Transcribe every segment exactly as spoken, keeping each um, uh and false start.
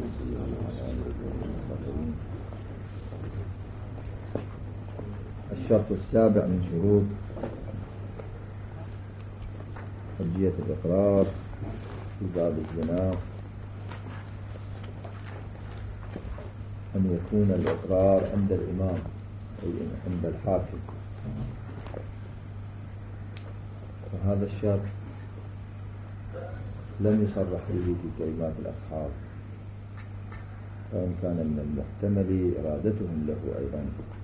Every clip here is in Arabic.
الشرط السابع من شروط حجية الإقرار في باب الزنا أن يكون الإقرار عند الإمام أي عند الحاكم، وهذا الشرط لم يصرح به في كلمات الأصحاب، وإن كان من المحتمل إرادتهم له أيضا،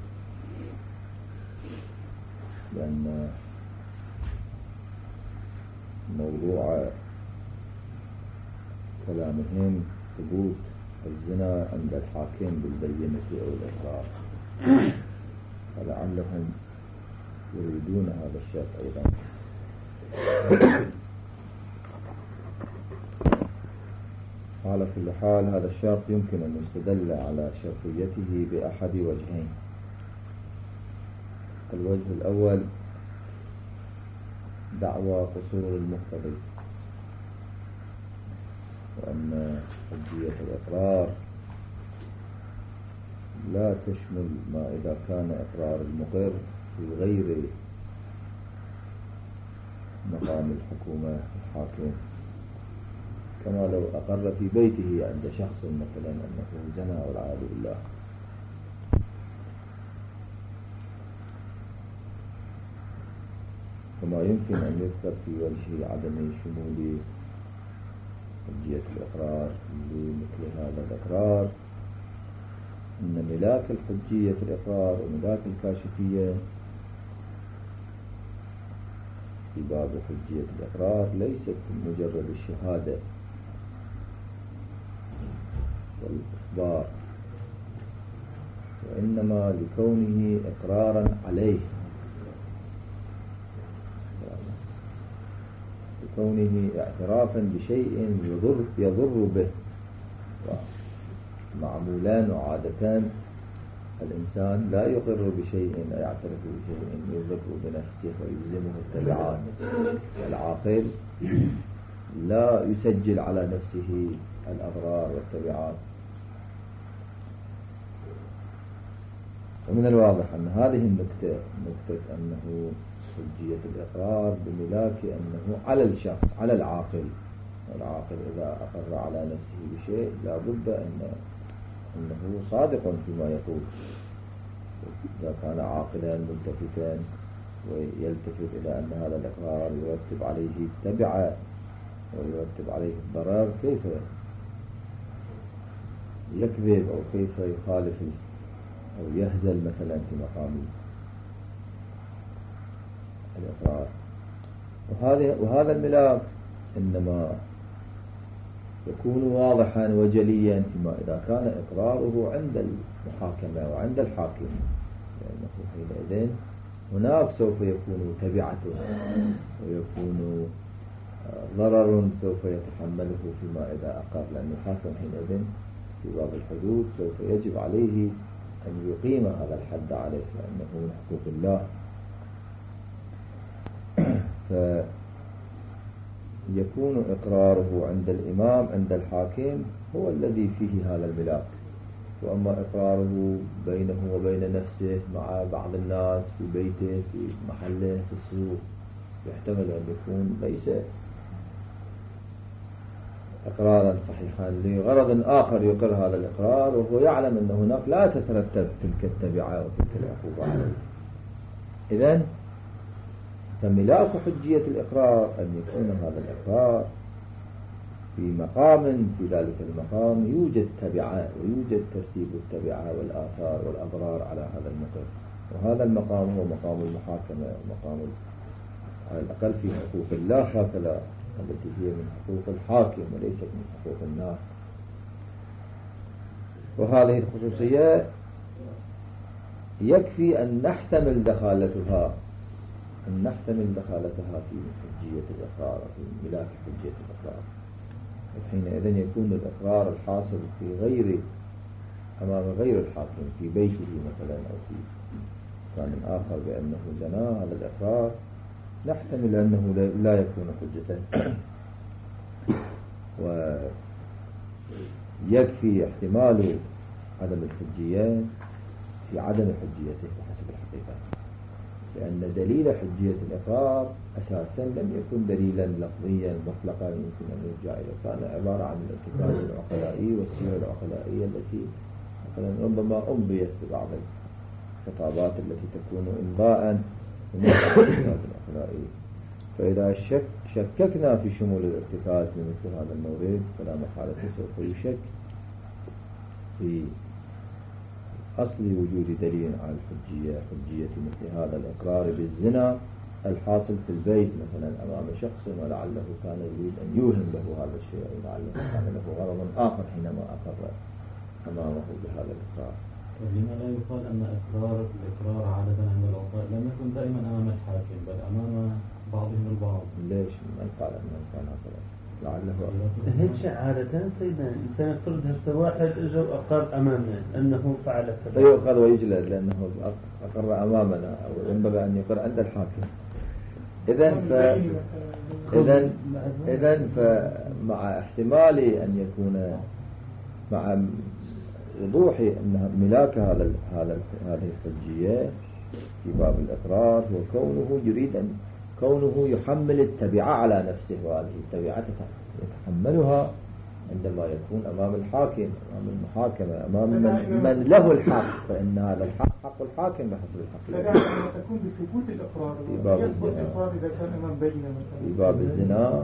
لأن موضوع كلامهم ثبوت الزنا عند الحاكم بالبينة أو الإقرار، فلعلهم يريدون هذا الشرط أيضا. على كل حال هذا الشرط يمكن أن يستدل على شرطيته بأحد وجهين. الوجه الأول دعوى قصور المقتضي، وأن حجية الإقرار لا تشمل ما إذا كان إقرار المقر في غير مقام الحكومة الحاكم، كما لو أقر في بيته عند شخص مثلا أنه زنا والعياذ بالله، وما يمكن أن يذكر في وجه عدم شمول حجية الإقرار لمثل هذا الإقرار أن ملاك الحجية الإقرار وملاك الكاشفية في باب حجية الإقرار ليست مجرد الشهادة والإخبار، وإنما لكونه إقرارا عليه، لكونه اعترافا بشيء يضر, يضر به. معمولان وعادتان الإنسان لا يقر بشيء لا يعترف بشيء يضر بنفسه ويلزمه التبعات. العاقل لا يسجل على نفسه الأضرار والتبعات. ومن الواضح أن هذه النكتة نكتة أنه حجية الإقرار بملاك أنه على الشخص على العاقل، والعاقل إذا أقر على نفسه بشيء لا بد أن أنه صادق فيما يقول. إذا كان عاقلا ملتفتا ويلتفت إلى أن هذا الإقرار يرتب عليه التبعة ويرتب عليه الضرر، كيف يكذب أو كيف يخالف أو يهزل مثلا في مقام الإقرار؟ وهذا وهذا الملاك إنما يكون واضحا وجليا فيما إذا كان إقراره عند المحاكمة وعند الحاكم، لأنه حينئذ هناك سوف يكون تبعته ويكون ضرر سوف يتحمله فيما إذا أقر، لأن الحاكم حينئذ في باب الحدود سوف يجب عليه أن يقيم هذا الحد عليه، لأنه من حقوق الله. فيكون إقراره عند الإمام عند الحاكم هو الذي فيه هذا الملاك، وأما إقراره بينه وبين نفسه مع بعض الناس في بيته في محله في السوق يحتمل أن يكون ليس إقرارا صحيحا لغرض آخر يقر هذا الإقرار، وهو يعلم أن هناك لا تترتب تلك التبعة وتلك العقوبة عليه. إذن فملاك حجية الإقرار أن يكون هذا الإقرار في مقام في ذلك المقام يوجد تبعة ويوجد ترتيب التبعة والآثار والأضرار على هذا المقر، وهذا المقام هو مقام المحاكمة ومقام على الأقل في حقوق الله هكذا التي هي من حقوق الحاكم وليست من حقوق الناس. وهذه الخصوصية يكفي أن نحتمل دخالتها أن نحتمل دخالتها في حجية الإقرار في ملاك حجية الإقرار. حينئذ يكون الإقرار الحاصل في غير أمام غير الحاكم في بيته مثلا أو في مكان آخر بأنه زنا، هذا الإقرار نحتمل أنه لا يكون حجة. يكفي احتمال عدم الحجية في عدم حجيته بحسب الحقيقة، لأن دليل حجية الإقرار أساسا لم يكن دليلا لفظيا مطلقا يمكن أن يرجع إليه، كان عبارة عن الارتكاز العقلائي والسيرة العقلائية التي مثلا ربما أنبيت ببعض الخطابات التي تكون إنباء من الارتكاز العقلائي. فإذا شك شككنا في شمول الارتكاز لمثل هذا المورد فلا محالة سوف يشك في أصل وجود دليل على الحجية، حجية مثل هذا الإقرار بالزنا الحاصل في البيت مثلا أمام شخص ولعله كان يريد أن يوهم له هذا الشيء ولعله كان له غرض آخر حينما أقر أمامه بهذا الإقرار. لما لا يقال أن إقرار الإقرار عادة عند العقلاء لم يكن دائما أمام الحاكم بل أمام بعضهم البعض؟ ليش؟ من قال أنه كان هكذا؟ لعله هيك عادة سيدنا إنسان يفترض هسه واحد إجا وأقر أمامنا أنه فعل كذا فيؤخذ ويجلد لأنه أقر أمامنا أو ينبغي أن يقر عند الحاكم. إذن ف إذن إذن فمع احتمال أن يكون مع وضوح أن ملاك هذا هذا هذه الحجية في باب الإقرار هو كونه يريد أن كونه يحمل التبعة على نفسه، وهذه التبعة يتحملها عندما يكون أمام الحاكم أمام المحاكمة أمام من, من له الحق، فإن هذا الحق حق الحاكم بحسب الحق. لكن تكون بثبوت الإقرار في باب الإقرار إذا كان أمام بينة في باب الزنا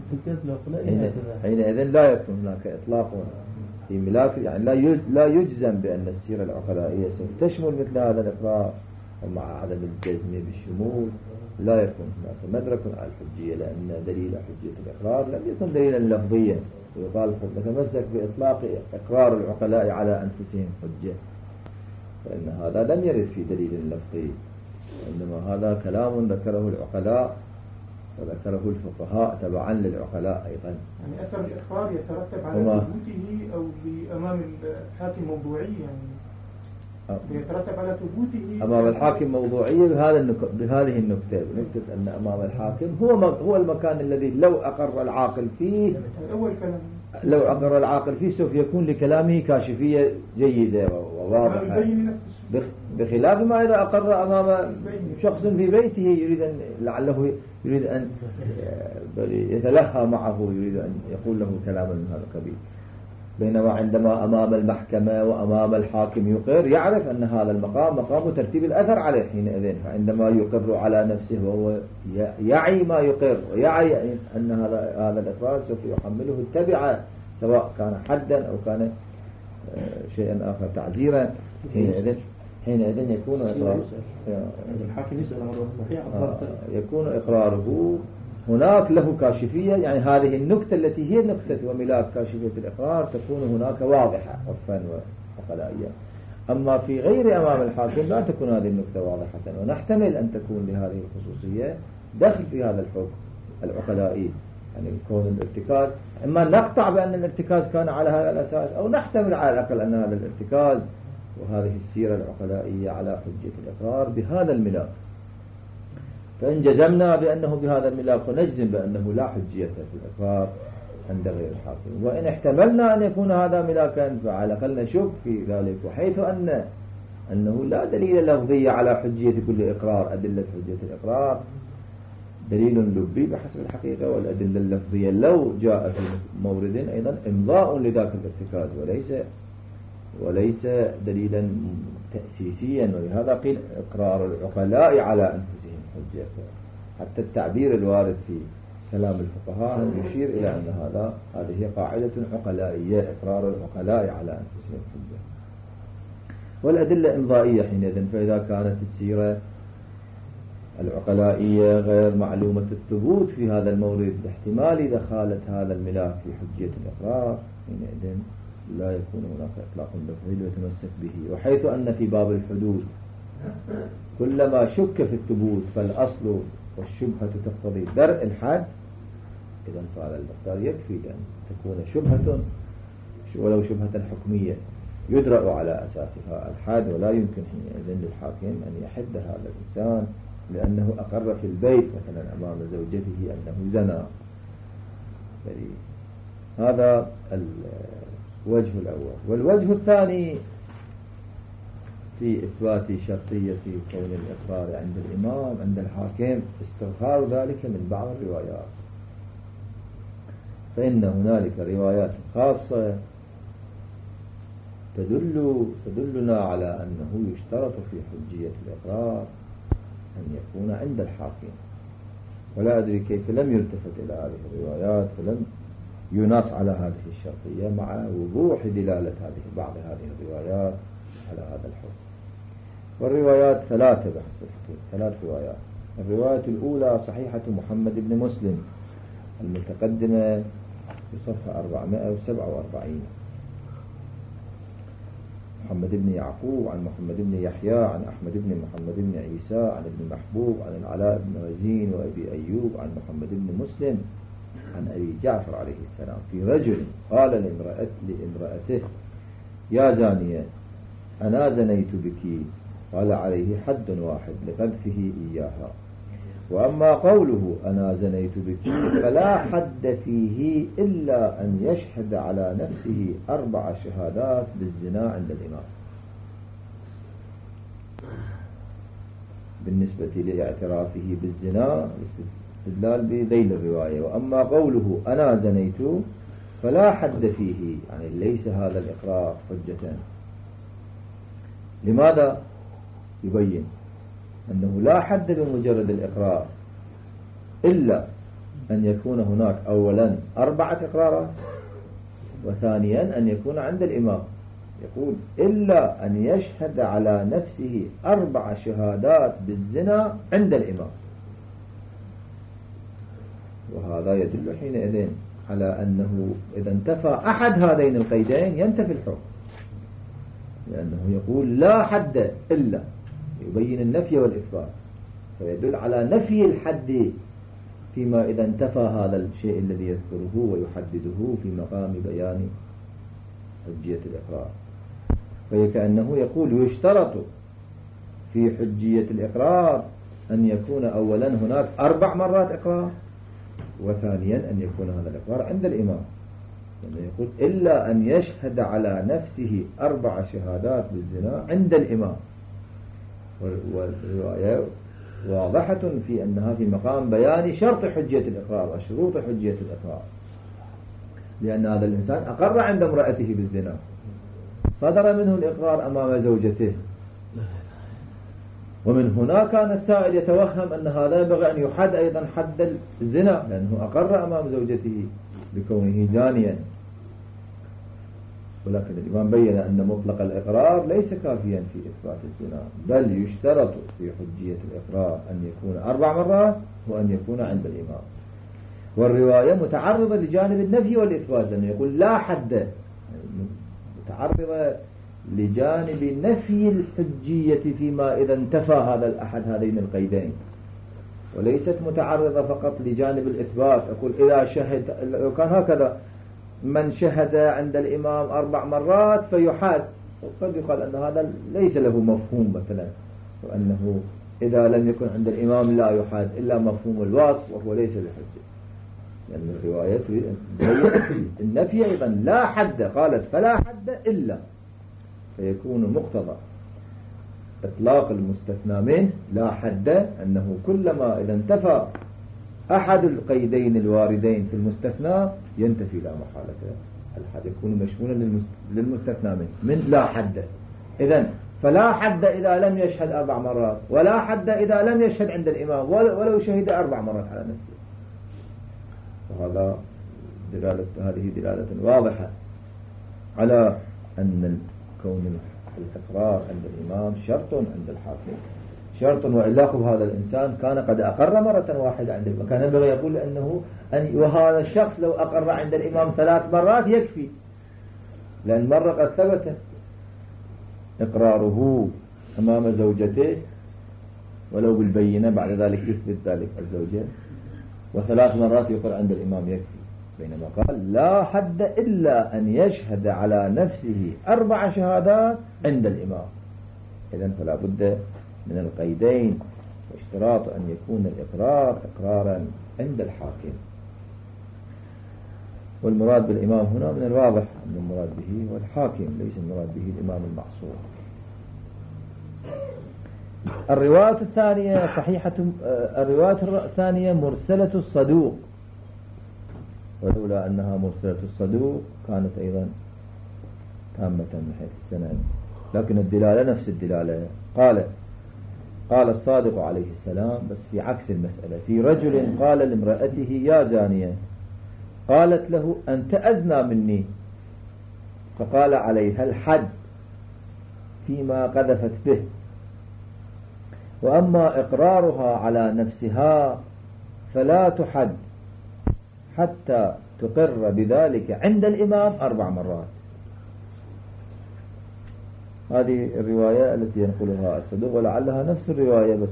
حينئذ لا يكون هناك إطلاق في ملاك، يعني لا لا يجزم بأن السيرة العقلائية سوف تشمل مثل هذا الإقرار، ومع عدم الجزم بالشمول لا يكون هناك مدرك على الحجية، لأن دليل حجية الإقرار لم يكن دليلا لفظيا ويقال نتمسك بإطلاق إقرار العقلاء على أنفسهم حجة، فإن هذا لم يرد في دليل لفظي، إنما هذا كلام ذكره العقلاء وذكره الفقهاء تبعا للعقلاء أيضا. يعني أثر الإقرار يترتب على ثبوته أو أمام الحاكم موضوعي، يعني يترتب على ثبوته أمام الحاكم موضوعية بهذا النك... بهذه النكتة، نكتة أن أمام الحاكم هو م... هو المكان الذي لو أقر العاقل فيه أول كلام لو أقر العاقل فيه سوف يكون لكلامه كاشفية جيدة وواضحة، بخ... بخلاف ما إذا أقر أمام شخص في بيته يريد أن لعله يريد أن يتلهى معه، يريد أن يقول له كلاما من هذا القبيل. بينما عندما أمام المحكمة وأمام الحاكم يقر يعرف أن هذا المقام مقام ترتيب الأثر عليه حينئذ، فعندما يقر على نفسه وهو يعي ما يقر ويعي أن هذا هذا الإقرار سوف يحمله التبعة سواء كان حدا أو كان شيئا آخر تعزيرا، حينئذ حينئذ يكون إقرار يكون إقراره هناك له كاشفية، يعني هذه النكتة التي هي نكتة وملاك كاشفية الإقرار تكون هناك واضحة عرفا وعقلائيا. أما في غير أمام الحاكم لا تكون هذه النكتة واضحة، ونحتمل أن تكون لهذه الخصوصية دخل في هذا الحكم العقلائي، يعني كون الارتكاز إما نقطع بأن الارتكاز كان على هذا الأساس أو نحتمل على الأقل أن هذا الارتكاز وهذه السيرة العقلائية على حجة الإقرار بهذا الملاك. فإن جزمنا بأنه بهذا الملاك ونجزم بأنه لا حجية في الإقرار عند غير الحاكم، وإن احتملنا أن يكون هذا ملاكا فعلى الأقل نشك في ذلك، وحيث أن أنه لا دليل لفظي على حجية كل إقرار، أدلة حجية الإقرار دليل لبي بحسب الحقيقة، والأدلة اللفظية لو جاء في مورد أيضا إمضاء لذاك الارتكاز وليس وليس دليلا تأسيسيا، ولهذا قيل إقرار العقلاء على أنفسهم حجة. حتى التعبير الوارد في كلام الفقهاء يشير إلى أن هذا هذه هي قاعدة عقلائية، إقرار العقلاء على أنفسهم حجة، والأدلة إمضائية حينئذ. فإذا كانت السيرة العقلائية غير معلومة الثبوت في هذا المورد باحتمال دخالة هذا الملاك في حجية الإقرار، حينئذ لا يكون هناك إطلاق لفظي ويتمسك به. وحيث أن في باب الحدود كلما شك في الثبوت فالأصل والشبهة تقتضي درء الحد، إذن فعل المختار يكفي أن تكون شبهة ولو شبهة حكمية يدرأ على أساسها الحد، ولا يمكن حينئذ للحاكم أن يحد هذا الإنسان لأنه أقر في البيت مثلا أمام زوجته أنه زنى. هذا وجه الأول. والوجه الثاني في إثبات شرطية كون الإقرار عند الإمام عند الحاكم استظهار ذلك من بعض الروايات، فإن هنالك روايات خاصة تدل تدلنا على أنه يشترط في حجية الإقرار أن يكون عند الحاكم، ولا أدري كيف لم يلتفت إلى هذه الروايات فلم ينص على هذه الشرطية مع وضوح دلالة هذه بعض هذه الروايات على هذا الحكم. والروايات ثلاثة بحسب الحقيقة، ثلاث روايات. الرواية الأولى صحيحة محمد بن مسلم المتقدمة في صفحة أربعمائة وسبعة وأربعين، محمد بن يعقوب عن محمد بن يحيى عن أحمد بن محمد بن عيسى عن ابن محبوب عن العلاء بن رزين وأبي أيوب عن محمد بن مسلم عن أبي جعفر عليه السلام في رجل قال لامرأة لامرأته يا زانية أنا زنيت بك، قال عليه حد واحد لقذفه إياها. وأما قوله أنا زنيت بك فلا حد فيه إلا أن يشهد على نفسه أربع شهادات بالزنا عند الإمام بالنسبة لاعترافه بالزنا استدلال بذيل الرواية. وأما قوله أنا زنيت فلا حد فيه يعني ليس هذا الإقرار حجة. لماذا؟ يبين أنه لا حد بمجرد الإقرار إلا أن يكون هناك أولا أربعة إقرارات، وثانيا أن يكون عند الإمام. يقول إلا أن يشهد على نفسه أربع شهادات بالزنا عند الإمام، وهذا يدل حينئذ على أنه إذا انتفى أحد هذين القيدين ينتفي الحكم، لأنه يقول لا حد إلا يبين النفي والإثبات، فيدل على نفي الحد فيما إذا انتفى هذا الشيء الذي يذكره ويحدده في مقام بيان حجية الإقرار. فكأنه يقول يشترط في حجية الإقرار أن يكون أولا هناك أربع مرات إقرار، وثانيا أن يكون هذا الإقرار عند الإمام، لأنه يقول إلا أن يشهد على نفسه أربع شهادات بالزنا عند الإمام. والرواية واضحة في أنها في مقام بيان شرط حجية الإقرار وشروط حجية الإقرار، لأن هذا الإنسان أقر عند امرأته بالزنا، صدر منه الإقرار أمام زوجته، ومن هنا كان السائل يتوهم أن هذا ينبغي أن يحد أيضا حد الزنا، لأنه أقر أمام زوجته بكونه زانيا. ولكن الإمام بين أن مطلق الإقرار ليس كافيا في إثبات الزنا، بل يشترط في حجية الإقرار أن يكون أربع مرات وأن يكون عند الإمام. والرواية متعرضة لجانب النفي والإثبات، لأنه يقول لا حد، متعرضة لجانب نفي الحجية فيما إذا انتفى هذا الأحد هذين القيدين، وليست متعرضة فقط لجانب الإثبات. أقول إذا شهد، لو كان هكذا من شهد عند الإمام أربع مرات فيحاد، وقد يقال أن هذا ليس له مفهوم مثلا، وأنه إذا لم يكن عند الإمام لا يحاد إلا مفهوم الوصف وهو ليس بحجة، لأن يعني الرواية النفي أيضا لا حد، قالت فلا حد إلا، فيكون مقتضى إطلاق المستثنى منه لا حد أنه كلما إذا انتفى أحد القيدين الواردين في المستثنى ينتفي لا محالة الحد، يكون مشمولا للمستثنى منه من لا حد. إذن فلا حد إذا لم يشهد أربع مرات، ولا حد إذا لم يشهد عند الإمام ولو شهد أربع مرات على نفسه. وهذا دلالة، هذه دلالة واضحة على أن كون الإقرار عند الإمام شرط عند الحاكم، شرط وإلاق هذا الإنسان كان قد أقر مرة واحدة عند الإمام، كان ينبغي يقول أنه أن وهذا الشخص لو أقر عند الإمام ثلاث مرات يكفي، لأن مرة قد ثبت إقراره أمام زوجته ولو بالبينة، بعد ذلك يثبت ذلك الزوجة، وثلاث مرات يقر عند الإمام يكفي، بينما قال لا حد إلا أن يشهد على نفسه أربع شهادات عند الإمام. إذن فلا بد من القيدين، واشتراط أن يكون الإقرار إقرارا عند الحاكم. والمراد بالإمام هنا من الواضح أن المراد به هو الحاكم، ليس المراد به الإمام المعصوم. الرواية الثانية صحيحة، الرواية الثانية مرسلة الصدوق، ولولا أنها مرسلة الصدوق كانت أيضا تامة من حيث السند، لكن الدلالة نفس الدلالة. قال قال الصادق عليه السلام بس في عكس المسألة، في رجل قال لامرأته يا زانية، قالت له أنت أزنى مني، فقال عليها الحد فيما قذفت به، وأما إقرارها على نفسها فلا تحد حتى تقر بذلك عند الإمام أربع مرات. هذه الرواية التي ينقلها الصدوق، ولعلها نفس الرواية بس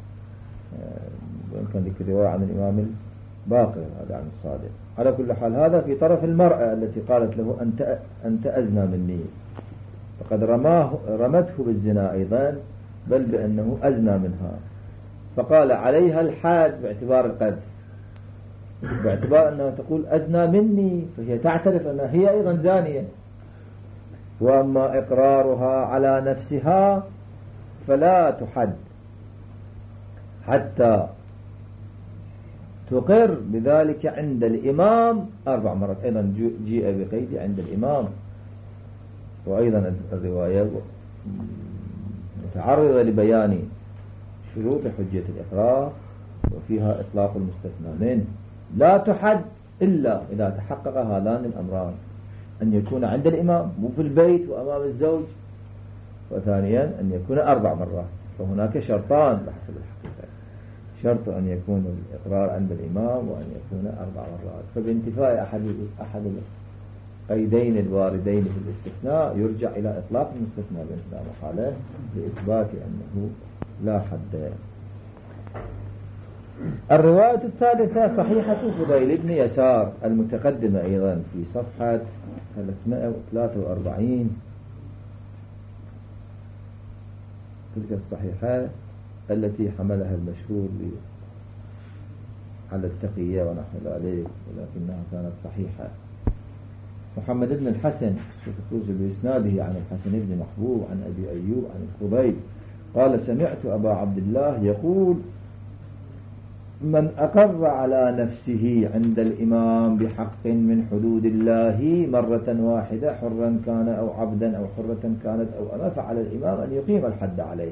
وإن كان ذيك الرواية عن الإمام الباقر هذا عن الصادق. على كل حال هذا في طرف المرأة التي قالت له أنت أنت أزنى مني، فقد رماه رمته بالزنا أيضا، بل بأنه أزنى منها، فقال عليها الحاد باعتبار القذف، باعتبار أنها تقول أزنى مني فهي تعترف أنها هي أيضا زانية. وأما إقرارها على نفسها فلا تحد حتى تقر بذلك عند الإمام أربع مرات. أيضا جيء بقيد عند الإمام. وأيضا الرواية متعرضة لبيان شروط حجة الإقرار، وفيها إطلاق المستثنى منه، لا تحد إلا إذا تحقق هذان الأمران، أن يكون عند الإمام مو في البيت وأمام الزوج، وثانيا أن يكون أربع مرات. فهناك شرطان بحسب الحقيقة، شرط أن يكون الإقرار عند الإمام وأن يكون أربع مرات. فبانتفاء أحد أحد القيدين الواردين في الاستثناء يرجع إلى إطلاق المستثنى بإحدى محالة لإثبات أنه لا حد. الرواية الثالثة صحيحة فضيل بن يسار المتقدمة أيضا في صفحة ثلاثمائة وثلاثة وأربعين، تلك الصحيحة التي حملها المشهور على التقية ونحو ذلك، ولكنها كانت صحيحة. محمد بن الحسن تفوز بإسناده عن الحسن بن محبوب عن أبي أيوب عن الخضيب قال سمعت أبا عبد الله يقول من أقر على نفسه عند الإمام بحق من حدود الله مرة واحدة حرا كان أو عبدا أو حرة كانت أو أما، فعلى الإمام أن يقيم الحد عليه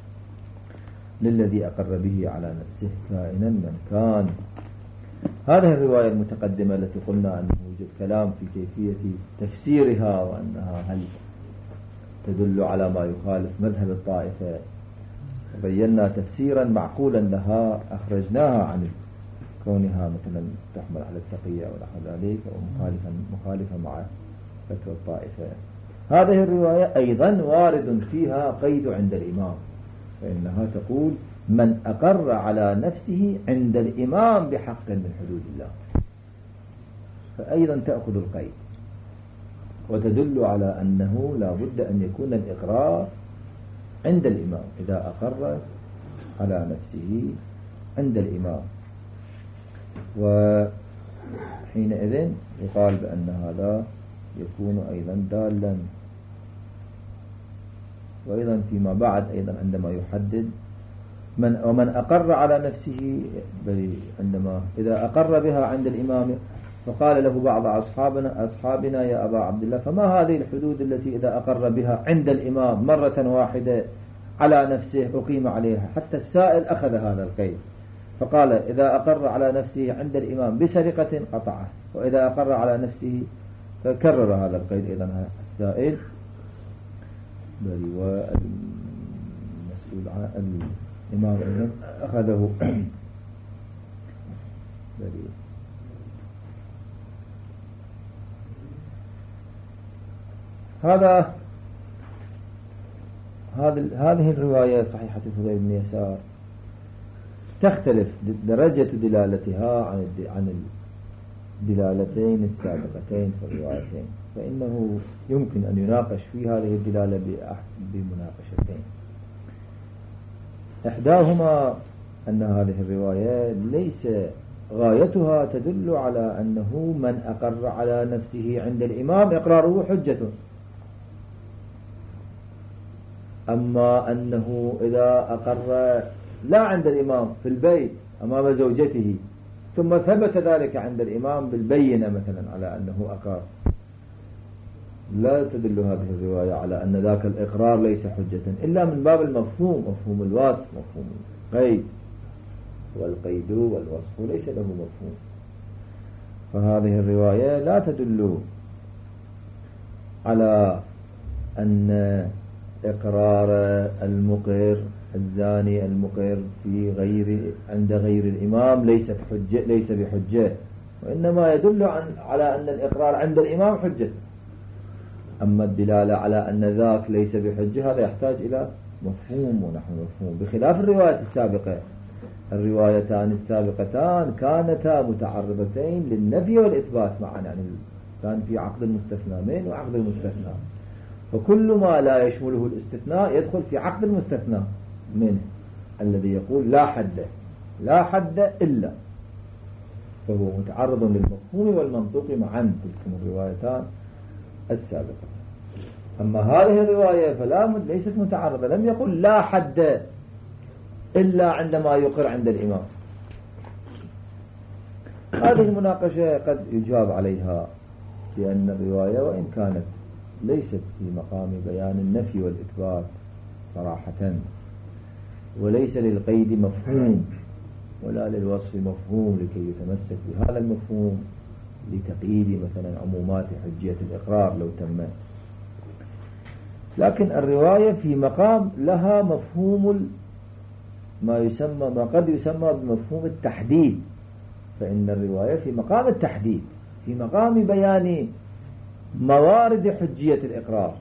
للذي أقر به على نفسه كائنا من كان. هذه الرواية المتقدمة التي قلنا أنه يوجد كلام في كيفية تفسيرها، وأنها هل تدل على ما يخالف مذهب الطائفة، بينا تفسيرا معقولا لها أخرجناها عن كونها مثلا تحمل على التقية ونحو ذلك، أو مخالفة مخالفة مع فتوى الطائفة. هذه الرواية أيضا وارد فيها قيد عند الإمام، فإنها تقول من أقر على نفسه عند الإمام بحق من حدود الله، فأيضا تأخذ القيد وتدل على أنه لا بد أن يكون الإقرار عند الإمام إذا أقر على نفسه عند الإمام. وحينئذ يقال بأن هذا يكون أيضا دالا. وأيضا فيما بعد أيضا عندما يحدد من ومن أقر على نفسه، عندما إذا أقر بها عند الإمام فقال له بعض أصحابنا أصحابنا يا أبا عبد الله فما هذه الحدود التي إذا أقر بها عند الإمام مرة واحدة على نفسه أقيم عليها؟ حتى السائل أخذ هذا القيد فقال إذا أقر على نفسه عند الإمام بسرقة قطعه، وإذا أقر على نفسه فكرر هذا القيد أيضا السائل، بل والمسؤول عن الإمام أيضا أخذه بل هذا هذه الرواية صحيحة فضيل بن يسار تختلف درجة دلالتها عن عن الدلالتين السابقتين في الروايتين، فإنه يمكن أن يناقش في هذه الدلالة بمناقشتين. إحداهما أن هذه الرواية ليس غايتها تدل على أنه من أقر على نفسه عند الإمام إقراره حجة. أما أنه إذا أقر لا عند الإمام في البيت أمام زوجته ثم ثبت ذلك عند الإمام بالبينة مثلا على أنه أقر، لا تدل هذه الرواية على أن ذاك الإقرار ليس حجة إلا من باب المفهوم، مفهوم الوصف، مفهوم القيد، والقيد والوصف ليس له مفهوم. فهذه الرواية لا تدل على أن إقرار المقر الزاني المقر في غير عند غير الإمام ليست حجة، ليس بحجة، وإنما يدل عن على أن الإقرار عند الإمام حجة. أما الدلالة على أن ذاك ليس بحجة هذا يحتاج إلى مفهوم ونحو مفهوم، بخلاف الرواية السابقة. الروايتان السابقتان كانتا متعرضتين للنفي والإثبات معا، يعني كان في عقد المستثنى من وعقد المستثنى، فكل ما لا يشمله الاستثناء يدخل في عقد المستثنى منه الذي يقول لا حد لا حد إلا، فهو متعرض للمفهوم والمنطوق معا تلك الروايتان السابقة. أما هذه الرواية فلا ليست متعرضة، لم يقل لا حد إلا عندما يقر عند الإمام. هذه المناقشة قد يجاب عليها بأن الرواية وإن كانت ليست في مقام بيان النفي والإثبات صراحة، وليس للقيد مفهوم ولا للوصف مفهوم لكي يتمسك بهذا المفهوم لتقييد مثلا عمومات حجية الإقرار لو تم، لكن الرواية في مقام لها مفهوم ما يسمى ما قد يسمى بمفهوم التحديد. فإن الرواية في مقام التحديد، في مقام بيان موارد حجية الإقرار،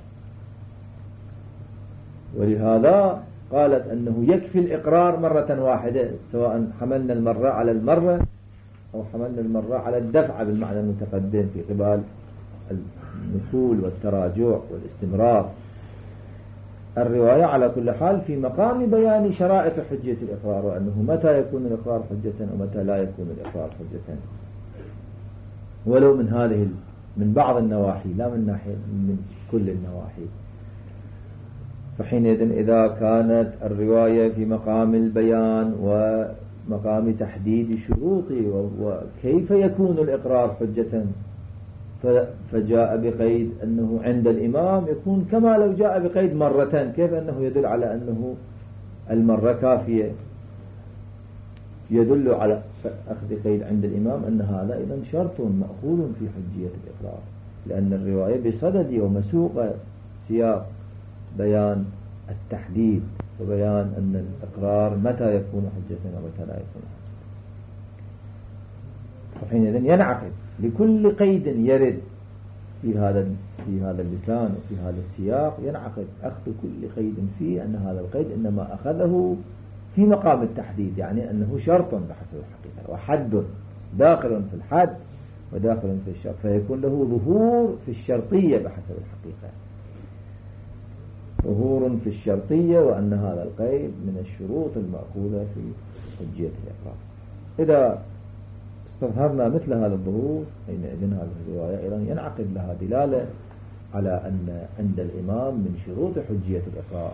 ولهذا قالت أنه يكفي الإقرار مرة واحدة، سواء حملنا المرة على المرة أو حملنا المرة على الدفع بالمعنى المتقدم في قبال النفول والتراجع والاستمرار. الرواية على كل حال في مقام بيان شرائط حجية الإقرار، وأنه متى يكون الإقرار حجة ومتى لا يكون الإقرار حجة، ولو من هذه من بعض النواحي لا من ناحية من كل النواحي. فحينئذ إذا كانت الرواية في مقام البيان ومقام تحديد الشروط وكيف يكون الإقرار حجة، فجاء بقيد أنه عند الإمام يكون كما لو جاء بقيد مرة، كيف أنه يدل على أنه المرة كافية، يدل على أخذ قيد عند الإمام أن هذا أيضا شرط مأخوذ في حجية الإقرار، لأن الرواية بصدد ومسوق سياق بيان التحديد وبيان أن الإقرار متى يكون حجة ومتى لا يكون حجة. وحينئذ ينعقد لكل قيد يرد في هذا في هذا اللسان وفي هذا السياق، ينعقد أخذ كل قيد فيه أن هذا القيد إنما أخذه في مقام التحديد، يعني أنه شرط بحسب الحقيقة وحد داخل في الحد وداخل في الشرط، فيكون له ظهور في الشرطية بحسب الحقيقة، ظهور في الشرطية، وأن هذا القيد من الشروط المأخوذة في حجية الإقرار. إذا استظهرنا مثل هذا الظهور حينئذ هذه الرواية أيضا ينعقد لها دلالة على أن عند الإمام من شروط حجية الإقرار،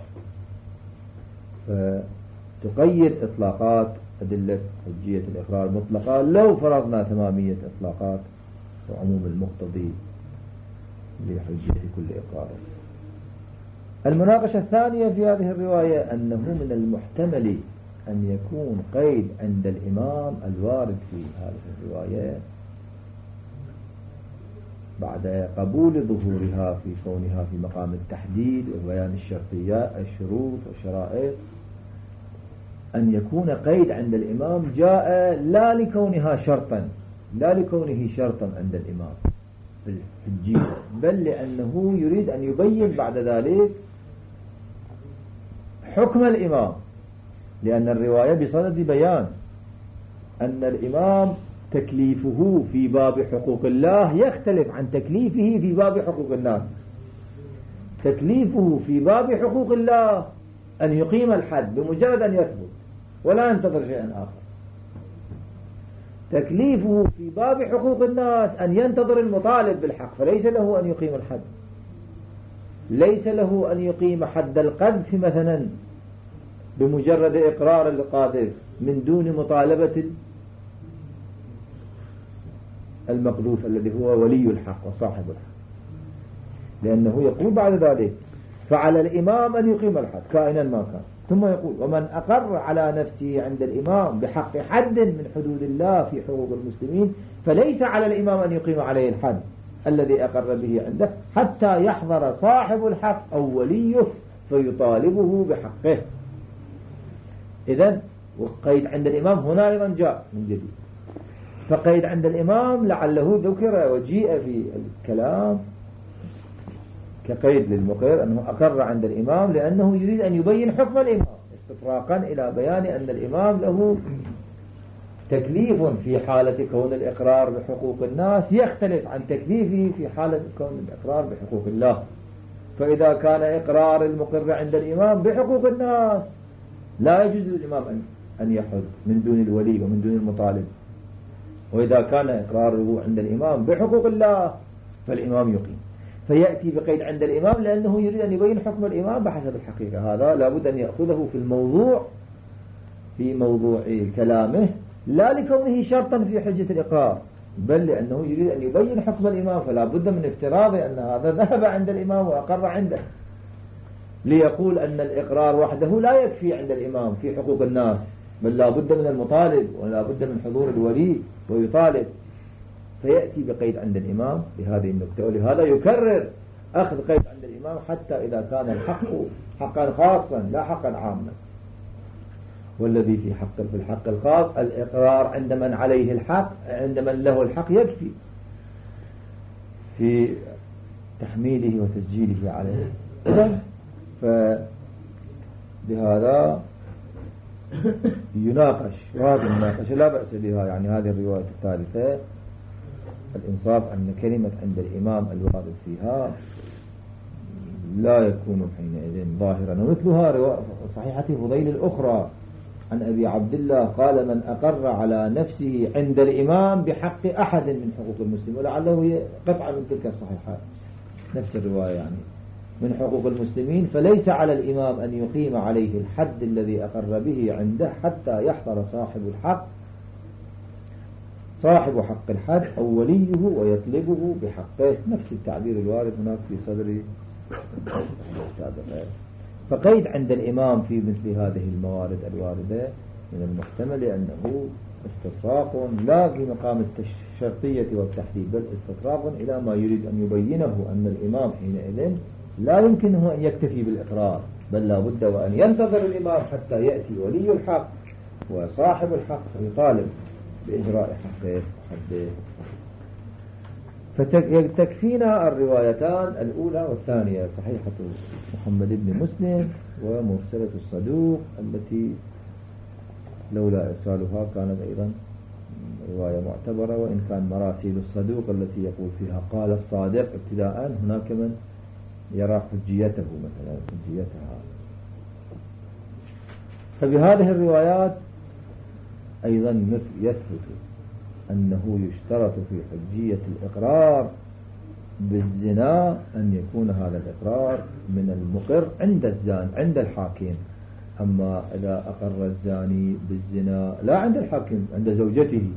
فتقيد إطلاقات أدلة حجية الإقرار مطلقة لو فرضنا تمامية إطلاقات وعموم المقتضي لحجية كل إقرار. المناقشة الثانية في هذه الرواية أنه من المحتمل أن يكون قيد عند الإمام الوارد في هذه الرواية بعد قبول ظهورها في كونها في مقام التحديد وبيان الشرطيات الشروط والشرائط، أن يكون قيد عند الإمام جاء لا لكونها شرطا لا لكونه شرطا عند الإمام في الحجية، بل لأنه يريد أن يبين بعد ذلك حكم الإمام، لأن الرواية بصدد بيان أن الإمام تكليفه في باب حقوق الله يختلف عن تكليفه في باب حقوق الناس. تكليفه في باب حقوق الله أن يقيم الحد بمجرد أن يثبت ولا ينتظر شيئا آخر، تكليفه في باب حقوق الناس أن ينتظر المطالب بالحق، فليس له أن يقيم الحد، ليس له أن يقيم حد القذف مثلا بمجرد إقرار القاذف من دون مطالبة المقذوف الذي هو ولي الحق وصاحب الحق، لأنه يقول بعد ذلك فعلى الإمام أن يقيم الحد كائنا ما كان، ثم يقول ومن أقر على نفسه عند الإمام بحق حد من حدود الله في حقوق المسلمين فليس على الإمام أن يقيم عليه الحد الذي أقر به عنده حتى يحضر صاحب الحق أو وليه فيطالبه بحقه. إذن وقيد عند الإمام هنا أيضا جاء من جديد، فقيد عند الإمام لعله ذكر وجيء في الكلام كقيد للمقر أنه أقر عند الإمام لأنه يريد أن يبين حكم الإمام استطراقا إلى بيان أن الإمام له تكليف في حالة كون الإقرار بحقوق الناس يختلف عن تكليفه في حالة كون الإقرار بحقوق الله. فإذا كان إقرار المقر عند الإمام بحقوق الناس لا يجوز للإمام أن يحد من دون الولي ومن دون المطالب، وإذا كان إقراره عند الإمام بحقوق الله فالإمام يقيم، فيأتي بقيد عند الإمام لأنه يريد أن يبين حكم الإمام بحسب الحقيقة. هذا لابد أن يأخذه في الموضوع في موضوع كلامه لا لكونه شرطا في حجة الإقرار، بل لأنه يريد أن يبين حكم الإمام، فلا بد من افتراض أن هذا ذهب عند الإمام وأقر عنده، ليقول أن الإقرار وحده لا يكفي عند الإمام في حقوق الناس، بل لا بد من المطالب ولا بد من حضور الولي ويطالب، فيأتي بقيد عند الإمام بهذه النكتة. ولهذا يكرر أخذ قيد عند الإمام حتى إذا كان الحق حقا خاصا لا حقا عاما، والذي في حق في الحق الخاص الإقرار عند من عليه الحق عند من له الحق يكفي في تحميله وتسجيله عليه. فبهذا يناقش، وهذه المناقشة لا بأس بها، يعني هذه الرواية الثالثة الإنصاف أن كلمة عند الإمام الوارد فيها لا يكون حينئذ ظاهرا، ومثلها صحيحة فضيل الأخرى عن أبي عبد الله قال من أقر على نفسه عند الإمام بحق أحد من حقوق المسلم، ولعله هي قطعة من تلك الصحيحات نفس الرواية يعني من حقوق المسلمين، فليس على الإمام أن يقيم عليه الحد الذي أقر به عنده حتى يحضر صاحب الحق صاحب حق الحد أو وليه ويطلبه بحقه، نفس التعبير الوارد هناك في صدر السابقة. فقيد عند الإمام في مثل هذه الموارد الواردة من المحتمل أنه استطراق لا في مقام الشرطية والتحديد، بل استطراق إلى ما يريد أن يبينه أن الإمام حينئذ لا يمكنه أن يكتفي بالإقرار، بل لا بد وأن ينتظر الإمام حتى يأتي ولي الحق وصاحب الحق ويطالب بإجراء حقه وحده. فتكفينا الروايتان الأولى والثانية، صحيحة محمد بن مسلم ومرسلة الصدوق التي لولا إرسالها كانت أيضا رواية معتبرة، وإن كان مراسيل الصدوق التي يقول فيها قال الصادق ابتداء هناك من يرى حجيته مثلا حجيتها. فبهذه الروايات أيضا يثبت أنه يشترط في حجية الإقرار بالزنا أن يكون هذا الإقرار من المقر عند الزان عند الحاكم. أما إذا أقر الزاني بالزنا لا عند الحاكم عند زوجته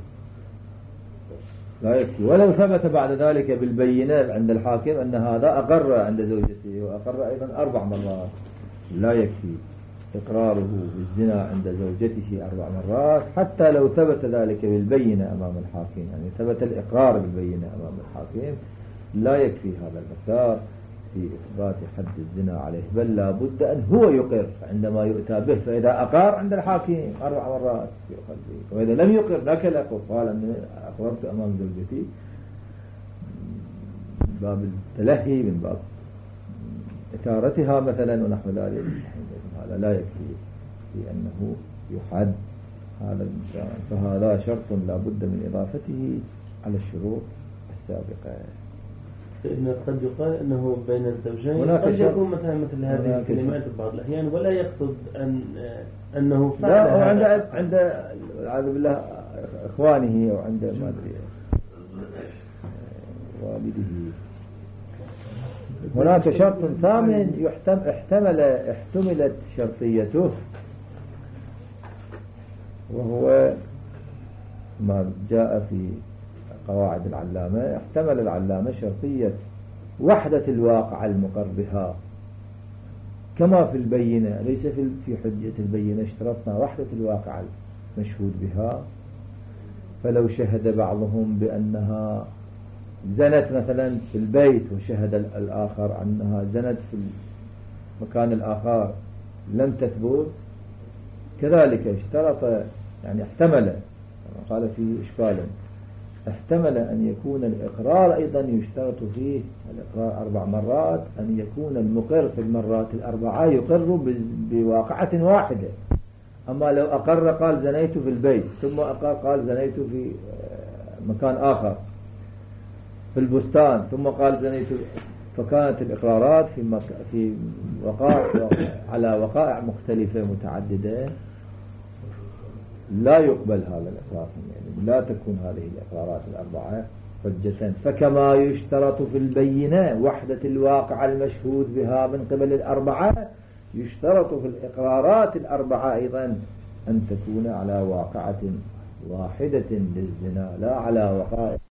لا يكفي، ولو ثبت بعد ذلك بالبينة عند الحاكم أن هذا أقر عند زوجته وأقر أيضا أربع مرات لا يكفي إقراره بالزنا عند زوجته أربع مرات حتى لو ثبت ذلك بالبينة أمام الحاكم، يعني ثبت الإقرار بالبينة أمام الحاكم لا يكفي هذا المقدار في إثبات حد الزنا عليه، بل لا بد أن هو يقر عندما يؤتى به. فإذا أقر عند الحاكم أربع مرات يؤخذ به، وإذا لم يقر لا كالأقر قال أن أقررت أمام زوجتي من باب التلهي من باب إثارتها مثلا ونحو ذلك، هذا لا يكفي في أنه يحد هذا الإنسان، فهذا شرط لا بد من إضافته على الشروط السابقة. إنه قد يقال أنه بين الزوجين قد يكون مثلا مثل هذه الكلمات بعض الأحيان ولا يقصد أن أنه لا، عند عند العاذ بالله إخوانه أو عند ما أدري والده. هناك شرط ثامن يحتمل احتمل احتملت شرطيته، وهو ما جاء في قواعد العلامة. احتمل العلامة شرطية وحدة الواقع المقر بها كما في البينة، ليس في حجة البينة اشترطنا وحدة الواقع المشهود بها. فلو شهد بعضهم بأنها زنت مثلا في البيت وشهد الآخر أنها زنت في المكان الآخر لم تثبت، كذلك اشترط يعني احتمل، قال في إشكال، احتمل أن يكون الإقرار أيضا يشترط فيه الإقرار أربع مرات، أن يكون المقر في المرات الأربعة يقر بواقعة واحدة. أما لو أقر قال زنيت في البيت، ثم أقر قال زنيت في مكان آخر في البستان، ثم قال زنيت، فكانت الإقرارات في مك... في وقائع على وقائع مختلفة متعددة، لا يقبل هذا الإقرار، يعني لا تكون هذه الإقرارات الأربعة حجة. فكما يشترط في البينة وحدة الواقع المشهود بها من قبل الأربعة، يشترط في الإقرارات الأربعة أيضا أن تكون على واقعة واحدة للزنا، لا على وقائع